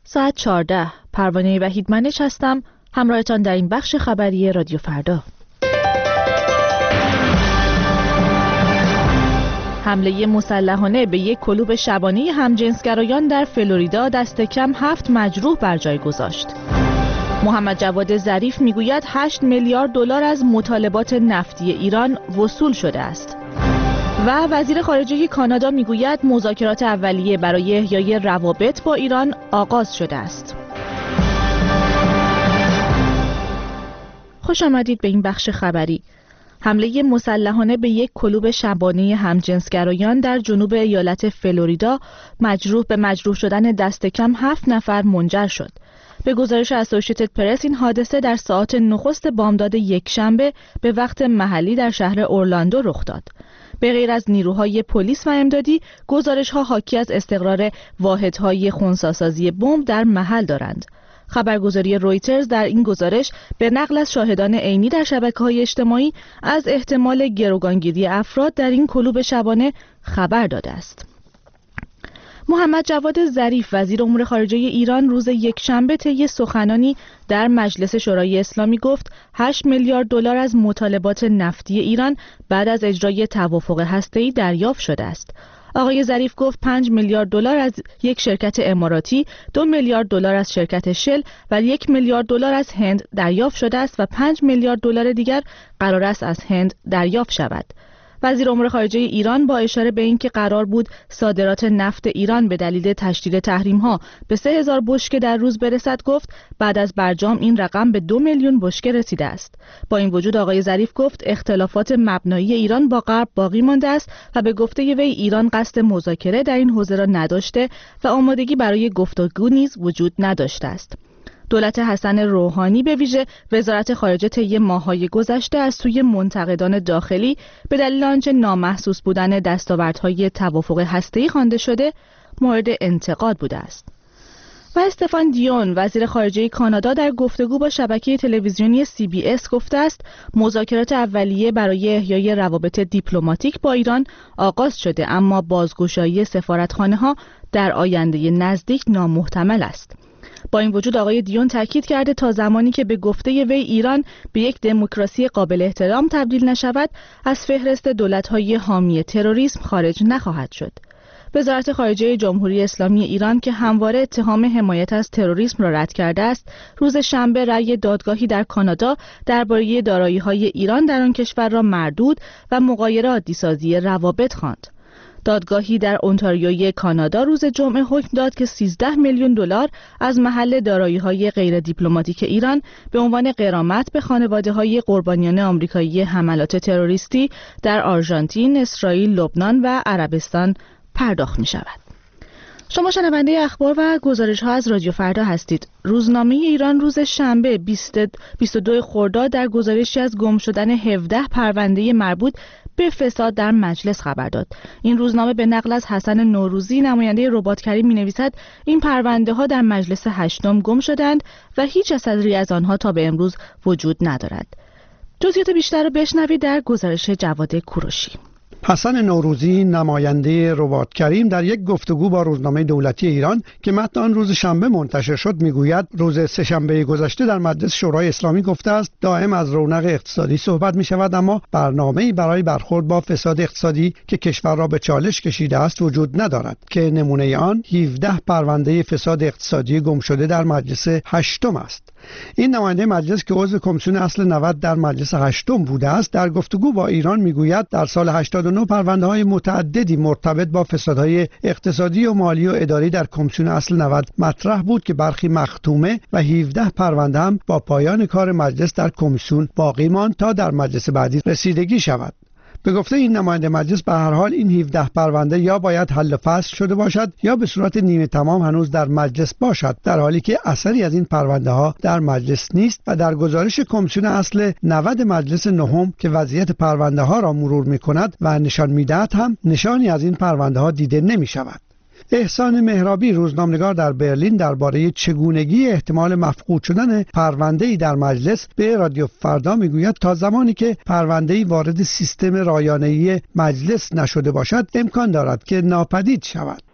ساعت 14. پروانه وحیدمنش هستم، همراهتان در این بخش خبری رادیو فردا. حمله مسلحانه به یک کلوب شبانه همجنسگرایان در فلوریدا دست کم 7 مجروح بر جای گذاشت. محمد جواد ظریف میگوید 8 میلیارد دلار از مطالبات نفتی ایران وصول شده است. و وزیر خارجه کانادا میگوید مذاکرات اولیه برای احیای روابط با ایران آغاز شده است. خوش آمدید به این بخش خبری. حمله مسلحانه به یک کلوب شبانه همجنسگرایان در جنوب ایالت فلوریدا به مجروح شدن دست کم 7 نفر منجر شد. به گزارش اسوسییتد پرس این حادثه در ساعات نخست بامداد یکشنبه به وقت محلی در شهر اورلاندو رخ داد. به غیر از نیروهای پلیس و امدادی، گزارش‌ها حاکی از استقرار واحدهای خنثی‌سازی بمب در محل دارند. خبرگزاری رویترز در این گزارش به نقل از شاهدان عینی در شبکه‌های اجتماعی از احتمال گروگانگیری افراد در این کلوب شبانه خبر داده است. محمد جواد ظریف وزیر امور خارجه ایران روز یکشنبه طی سخنانی در مجلس شورای اسلامی گفت 8 میلیارد دلار از مطالبات نفتی ایران بعد از اجرای توافق هسته‌ای دریافت شده است. آقای ظریف گفت 5 میلیارد دلار از یک شرکت اماراتی، 2 میلیارد دلار از شرکت شل و 1 میلیارد دلار از هند دریافت شده است و 5 میلیارد دلار دیگر قرار است از هند دریافت شود. وزیر امور خارجه ایران با اشاره به اینکه قرار بود صادرات نفت ایران به دلیل تشدید تحریم‌ها به 3000 بشکه در روز برسد گفت بعد از برجام این رقم به 2 میلیون بشکه رسیده است. با این وجود آقای ظریف گفت اختلافات مبنایی ایران با غرب باقی مانده است و به گفته وی ایران قصد مذاکره در این حوزه را نداشته و آمادگی برای گفتگو نیز وجود نداشته است. دولت حسن روحانی به ویژه وزارت خارجه طی ماه‌های گذشته از سوی منتقدان داخلی به دلیل آنچه نامحسوس بودن دستاوردهای توافق هسته‌ای خوانده شده مورد انتقاد بوده است. و استفان دیون وزیر خارجه کانادا در گفتگو با شبکه تلویزیونی CBS گفته است مذاکرات اولیه برای احیای روابط دیپلماتیک با ایران آغاز شده، اما بازگشایی سفارتخانه‌ها در آینده نزدیک نامحتمل است. با این وجود آقای دیون تاکید کرده تا زمانی که به گفته وی ایران به یک دموکراسی قابل احترام تبدیل نشود، از فهرست دولت‌های حامی تروریسم خارج نخواهد شد. وزارت خارجه جمهوری اسلامی ایران که همواره اتهام حمایت از تروریسم را رد کرده است، روز شنبه رأی دادگاهی در کانادا درباره دارایی‌های ایران در آن کشور را مردود و مغایر عادی‌سازی روابط خواند. دادگاهی در اونتاریوی کانادا روز جمعه حکم داد که 13 میلیون دلار از محل دارایی‌های غیر دیپلماتیک ایران به عنوان غرامت به خانواده‌های قربانیان آمریکایی حملات تروریستی در آرژانتین، اسرائیل، لبنان و عربستان پرداخت می‌شود. شما شنونده اخبار و گزارش‌ها از رادیو فردا هستید. روزنامه ایران روز شنبه 22 خرداد در گزارشی از گم شدن 17 پرونده مربوط به فساد در مجلس خبر داد. این روزنامه به نقل از حسن نوروزی نماینده رباط‌کریم می‌نویسد این پرونده‌ها در مجلس هشتم گم شدند و هیچ اثری از آنها تا به امروز وجود ندارد. جزئیات بیشتر را بشنوید در گزارش جواد کوروشی. حسن نوروزی نماینده رباط‌کریم در یک گفتگو با روزنامه دولتی ایران که متن آن روز شنبه منتشر شد میگوید روز سه‌شنبه گذشته در مجلس شورای اسلامی گفته است دائم از رونق اقتصادی صحبت می شود، اما برنامه‌ای برای برخورد با فساد اقتصادی که کشور را به چالش کشیده است وجود ندارد که نمونه آن 17 پرونده فساد اقتصادی گم شده در مجلس هشتم است. این نماینده مجلس که عضو کمیسیون اصل 90 در مجلس هشتم بوده است در گفتگو با ایران میگوید در سال 89 پرونده‌های متعددی مرتبط با فسادهای اقتصادی و مالی و اداری در کمیسیون اصل 90 مطرح بود که برخی مختومه و 17 پرونده هم با پایان کار مجلس در کمیسیون باقی ماند تا در مجلس بعدی رسیدگی شود. به گفته این نماینده مجلس به هر حال این 17 پرونده یا باید حل و فصل شده باشد یا به صورت نیمه تمام هنوز در مجلس باشد، در حالی که اثری از این پرونده ها در مجلس نیست و در گزارش کمیسیون اصل 90 مجلس نهم که وضعیت پرونده ها را مرور می کند و نشان می دهد هم نشانی از این پرونده ها دیده نمی شود. احسان مهرابی روزنامه‌نگار در برلین درباره چگونگی احتمال مفقود شدن پرونده‌ای در مجلس به رادیو فردا میگوید تا زمانی که پرونده‌ای وارد سیستم رایانه‌ای مجلس نشده باشد امکان دارد که ناپدید شود.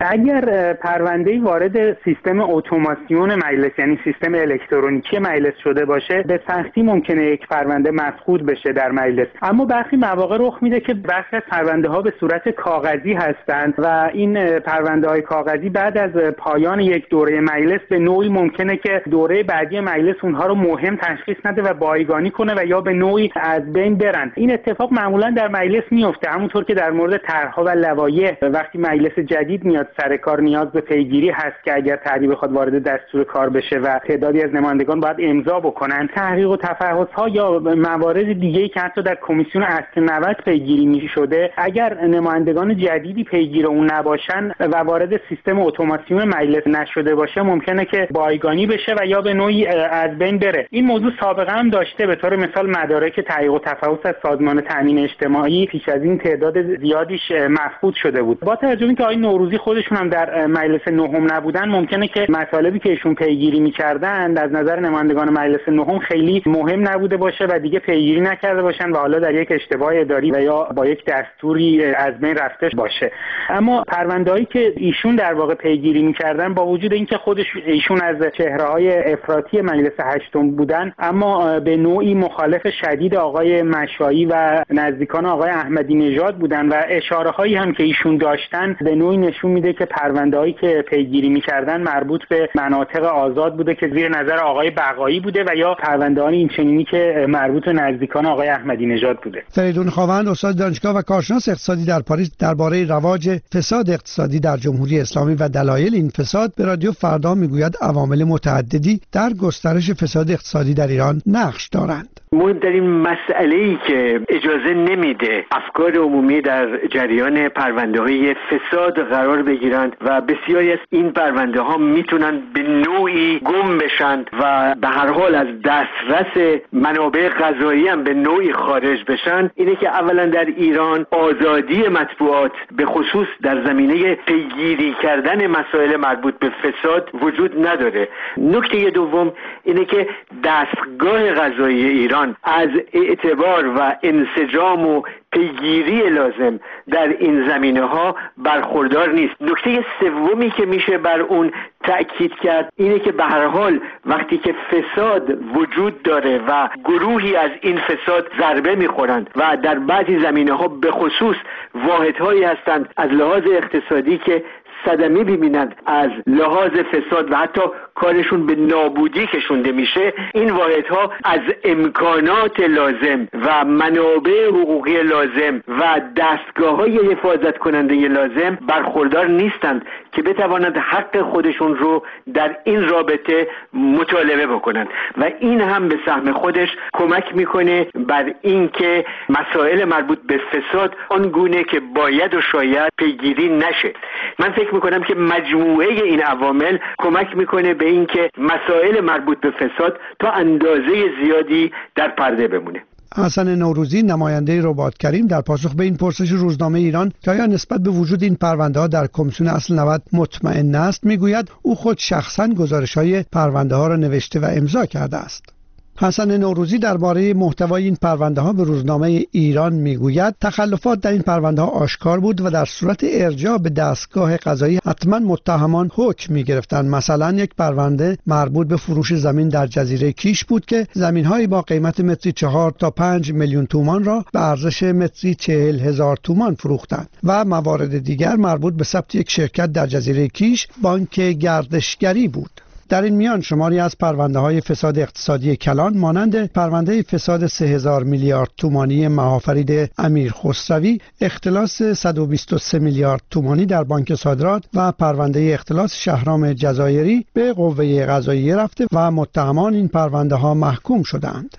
اگر پرونده‌ای وارد سیستم اتوماسیون مجلس یعنی سیستم الکترونیکی مجلس شده باشه، به سختی ممکنه یک پرونده مفقود بشه در مجلس. اما برخی مواقع رخ میده که برخی از پرونده‌ها به صورت کاغذی هستند و این پرونده‌های کاغذی بعد از پایان یک دوره مجلس به نوعی ممکنه که دوره بعدی مجلس اونها رو مهم تشخیص نده و بایگانی کنه و یا به نوعی از بین برن. این اتفاق معمولا در مجلس میفته، همونطور که در مورد طرح‌ها و لوایح وقتی مجلس جدید میاد سر کار نیاز به پیگیری هست که اگر طرحی بخواد وارد دستور کار بشه و تعدادی از نمایندگان باید امضا بکنن. تحقیق و تفحص‌ها یا موارد دیگه‌ای که حتی در کمیسیون اصل 90 پیگیری میشده، اگر نمایندگان جدیدی پیگیر اون نباشن و وارد سیستم اتوماسیون مجلس نشده باشه، ممکنه که بایگانی بشه و یا به نوعی از بین بره. این موضوع سابقه هم داشته. به طور مثال مدارک تحقیق و تفحص از سازمان تامین اجتماعی پیش از این تعداد زیادیش مفقود شده بود. با توجه به اینکه آقای نوروزی خودشون هم در مجلس نهم نبودن، ممکنه که مطالبی که ایشون پیگیری می‌کردن از نظر نمایندگان مجلس نهم خیلی مهم نبوده باشه و دیگه پیگیری نکرده باشن و حالا در یک اشتباه اداری و یا با یک دستوری از بین رفته باشه. اما پرونده‌ای که ایشون در واقع پیگیری می‌کردن، با وجود اینکه خودش ایشون از چهره‌های افراطی مجلس هشتم بودن، اما به نوعی مخالف شدید آقای مشایی و نزدیکان آقای احمدی نژاد بودن و اشاره‌هایی هم که ایشون داشتن به نوعی نشون میده که پرونده‌هایی که پیگیری می‌کردن مربوط به مناطق آزاد بوده که زیر نظر آقای بقایی بوده و یا پرونده‌های این چنینی که مربوط به نزدیکان آقای احمدی نژاد بوده. فریدون خواوند، استاد دانشگاه و کارشناس اقتصادی در پاریس، درباره رواج فساد اقتصادی در جمهوری اسلامی و دلایل این فساد به رادیو فردا میگوید عوامل متعددی در گسترش فساد اقتصادی در ایران نقش دارند. مهمترین مسئله‌ای که اجازه نمیده افکار عمومی در جریان پرونده‌های فساد قرار بگیرند و بسیاری از این پرونده‌ها میتونن به نوعی گم بشن و به هر حال از دسترس منابع قضایی هم به نوعی خارج بشن، اینه که اولا در ایران آزادی مطبوعات به خصوص در زمینه پیگیری کردن مسائل مربوط به فساد وجود نداره. نکته دوم اینه که دستگاه قضایی ایران از اعتبار و انسجام و پیگیری لازم در این زمینه‌ها برخوردار نیست. نکته سومی که میشه بر اون تأکید کرد اینه که به هر حال وقتی که فساد وجود داره و گروهی از این فساد ضربه میخورند و در بعضی زمینه‌ها به خصوص واحدهایی هستند از لحاظ اقتصادی که صدمه ببینند از لحاظ فساد و حتی کارشون به نابودی کشونده میشه، این واحدها از امکانات لازم و منابع حقوقی لازم و دستگاه‌های حفاظت کننده لازم برخوردار نیستند که بتوانند حق خودشون رو در این رابطه مطالبه بکنند و این هم به سهم خودش کمک میکنه بر اینکه مسائل مربوط به فساد آنگونه که باید و شاید پیگیری نشه. من فکر میکنم که مجموعه این عوامل کمک میکنه به اینکه مسائل مربوط به فساد تا اندازه زیادی در پرده بمونه. حسن نوروزی، نماینده رباط کریم، در پاسخ به این پرسش روزنامه ایران که آیا نسبت به وجود این پرونده‌ها در کمیسیون اصل 90 مطمئن است، میگوید او خود شخصاً گزارش‌های پرونده‌ها را نوشته و امضا کرده است. حسن نوروزی درباره محتوای این پرونده‌ها به روزنامه ایران میگوید تخلفات در این پرونده‌ها آشکار بود و در صورت ارجاع به دستگاه قضایی حتما متهمان حکم می‌گرفتند. مثلا یک پرونده مربوط به فروش زمین در جزیره کیش بود که زمین‌هایی با قیمت متری 4 تا 5 میلیون تومان را به ارزش متری 40,000 تومان فروختند و موارد دیگر مربوط به ثبت یک شرکت در جزیره کیش بانک گردشگری بود. در این میان شماری از پرونده‌های فساد اقتصادی کلان مانند پرونده فساد 3000 میلیارد تومانی مهافرید امیر خسروی، اختلاس 123 میلیارد تومانی در بانک صادرات و پرونده اختلاس شهرام جزایری به قوه قضاییه رفته و متهمان این پرونده‌ها محکوم شدند.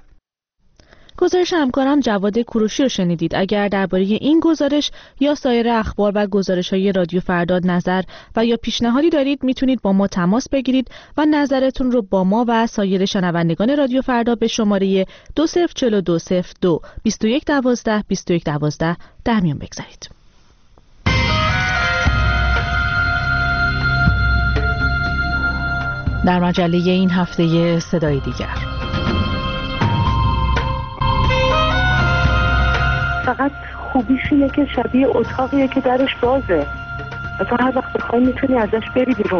گزارش همکارم جواد کوروشی رو شنیدید. اگر درباره این گزارش یا سایر اخبار و گزارش‌های رادیو فردا نظر و یا پیشنهادی دارید، میتونید با ما تماس بگیرید و نظرتون رو با ما و سایر شنوندگان رادیو فردا به شماره 204202 2112 2112 در میون بگذارید. در مجله این هفته صدای دیگر، فقط خوبیش اینه که شبیه اتاقیه که درش بازه. تو هر وقت بخوای میتونی ازش بری بیرون.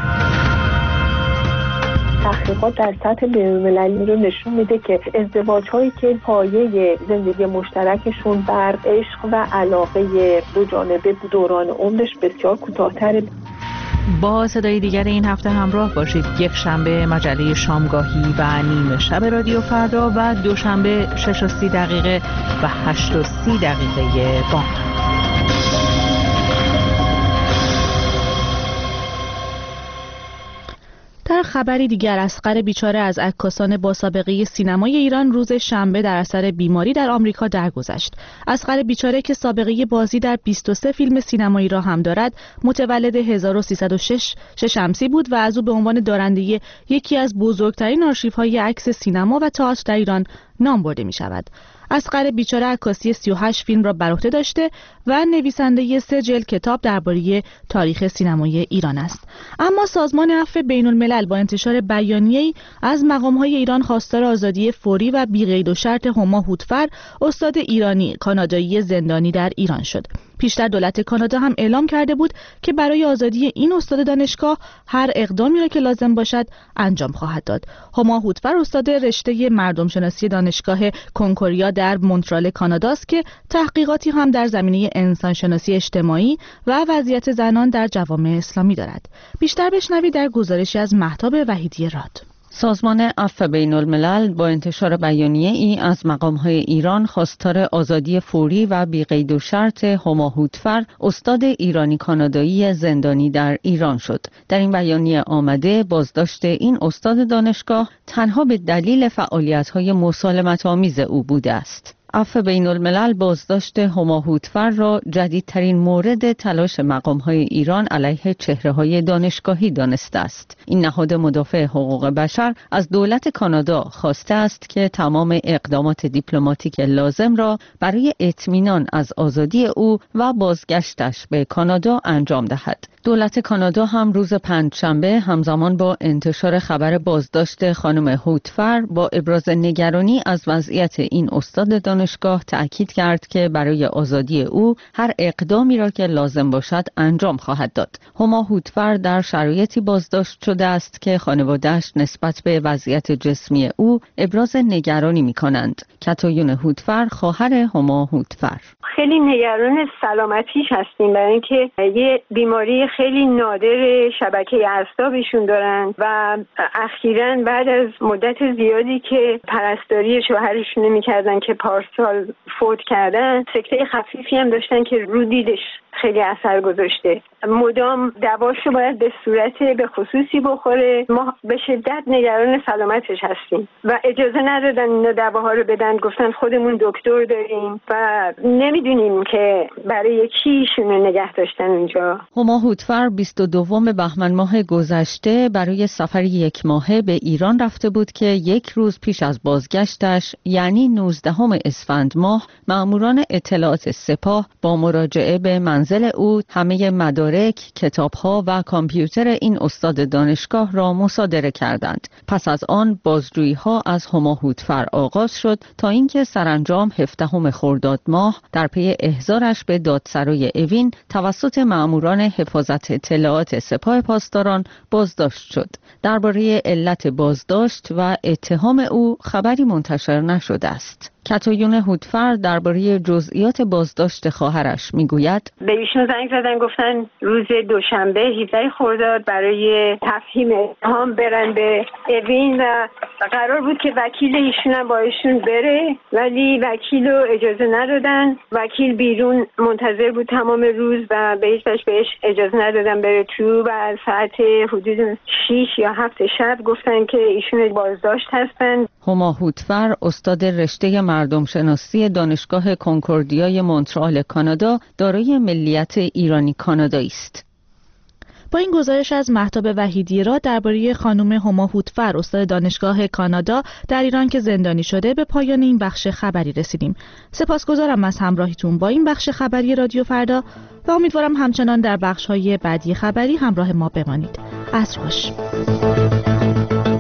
تحقیقات در سطح بین‌المللی رو نشون میده که ازدواج‌هایی که پایه زندگی مشترکشون بر عشق و علاقه دو جانبه بود دوران عمرش بسیار کوتاه‌تره. با صدای دیگر این هفته همراه باشید. یک شنبه مجله شامگاهی و نیمه شب رادیو فردا و دوشنبه 6:30 و 8:30 بامداد. در خبری دیگر، اصغر بیچاره از عکاسان با سابقه سینمای ایران روز شنبه در اثر بیماری در آمریکا درگذشت. اصغر بیچاره که سابقه بازی در 23 فیلم سینمایی را هم دارد، متولد 1306 شمسی بود و از او به عنوان دارنده یکی از بزرگترین آرشیوهای عکس سینما و تئاتر در ایران نام برده می شود. اصغر بیچاره عکاسی 38 فیلم را بر عهده داشته و نویسنده 3 جلد کتاب درباره تاریخ سینمای ایران است. اما سازمان عفو بین‌الملل با انتشار بیانیه‌ای از مقام‌های ایران خواستار آزادی فوری و بی‌قید و شرط هما هوتفر، استاد ایرانی کانادایی زندانی در ایران شد. پیشتر دولت کانادا هم اعلام کرده بود که برای آزادی این استاد دانشگاه هر اقدامی را که لازم باشد انجام خواهد داد. هما هوتفر استاد رشته مردم شناسی دانشگاه کنکوریا در مونترال کانادا است که تحقیقاتی هم در زمینه انسانشناسی اجتماعی و وضعیت زنان در جوامع اسلامی دارد. بیشتر بشنوید در گزارشی از مهتاب وحیدی راد. سازمان عفو بین‌الملل با انتشار بیانیه‌ای از مقام‌های ایران خواستار آزادی فوری و بی‌قید و شرط هما هوتفر، استاد ایرانی کانادایی زندانی در ایران شد. در این بیانیه آمده بازداشت این استاد دانشگاه تنها به دلیل فعالیت‌های مسالمت‌آمیز او بوده است. عفو بین‌الملل بازداشت هما هوتفر را جدیدترین مورد تلاش مقام‌های ایران علیه چهره‌های دانشگاهی دانسته است. این نهاد مدافع حقوق بشر از دولت کانادا خواسته است که تمام اقدامات دیپلماتیک لازم را برای اطمینان از آزادی او و بازگشتش به کانادا انجام دهد. دولت کانادا هم روز پنجشنبه همزمان با انتشار خبر بازداشت خانم هوتفر با ابراز نگرانی از وضعیت این استاد دانشگاه تأکید کرد که برای آزادی او هر اقدامی را که لازم باشد انجام خواهد داد. هما هوتفر در شرایطی بازداشت شده است که خانواده‌اش نسبت به وضعیت جسمی او ابراز نگرانی می‌کنند. کاتویون هوتفر، خواهر هما هوتفر: خیلی نگران سلامتیش هستیم، برای اینکه یه بیماری خیلی نادر شبکه اعصابشون دارن و اخیراً بعد از مدت زیادی که پرستاری شوهرشون نمی‌کردن که پارسال فوت کردن، سکته خفیفی هم داشتن که رو دیدش خیلی اثر گذاشته. مدام دواشو باید به صورت به خصوصی بخوره. ما به شدت نگران سلامتش هستیم و اجازه ندادن این دواها رو بدن. گفتن خودمون دکتر داریم و نمیدونیم که برای کی ایشونو نگه داشتن اونجا. هما هوتفر 22 بهمن ماه گذشته برای سفری 1 ماهه به ایران رفته بود که 1 روز پیش از بازگشتش، یعنی 19 اسفند ماه، مأموران اطلاعات سپاه با مراجعه به منزل او همه مدارک، کتاب‌ها و کامپیوتر این استاد دانشگاه را مصادره کردند. پس از آن بازجویی‌ها از هما هوتفر آغاز شد تا اینکه سرانجام 17 خرداد ماه در پی احضارش به دادسرای اوین توسط مأموران حفاظت اطلاعات سپاه پاسداران بازداشت شد. درباره علت بازداشت و اتهام او خبری منتشر نشده است. کاتویون هوتفر درباره جزئیات بازداشت خواهرش میگوید: به ایشون زنگ زدن، گفتن روز دوشنبه 17 خرداد برای تفهیم اتهام برن به اوین و قرار بود که وکیل ایشون هم با ایشون بره، ولی وکیل رو اجازه ندادن. وکیل بیرون منتظر بود تمام روز و به هیچ وجه بهش اجازه ندادن بره تو و از ساعت حدود 6 یا 7 شب گفتن که ایشون بازداشت هستن. هما هوتفر استاد رشته مردم شناسی دانشگاه کنکوردیای مونترال کانادا، دارای ملیت ایرانی کانادایی است. با این گزارش از مهتاب وحیدی را درباره خانم هما هوتفر، استاد دانشگاه کانادا در ایران که زندانی شده، به پایان این بخش خبری رسیدیم. سپاسگزارم از همراهیتون با این بخش خبری رادیو فردا و امیدوارم همچنان در بخش‌های بعدی خبری همراه ما بمانید. عصر خوش.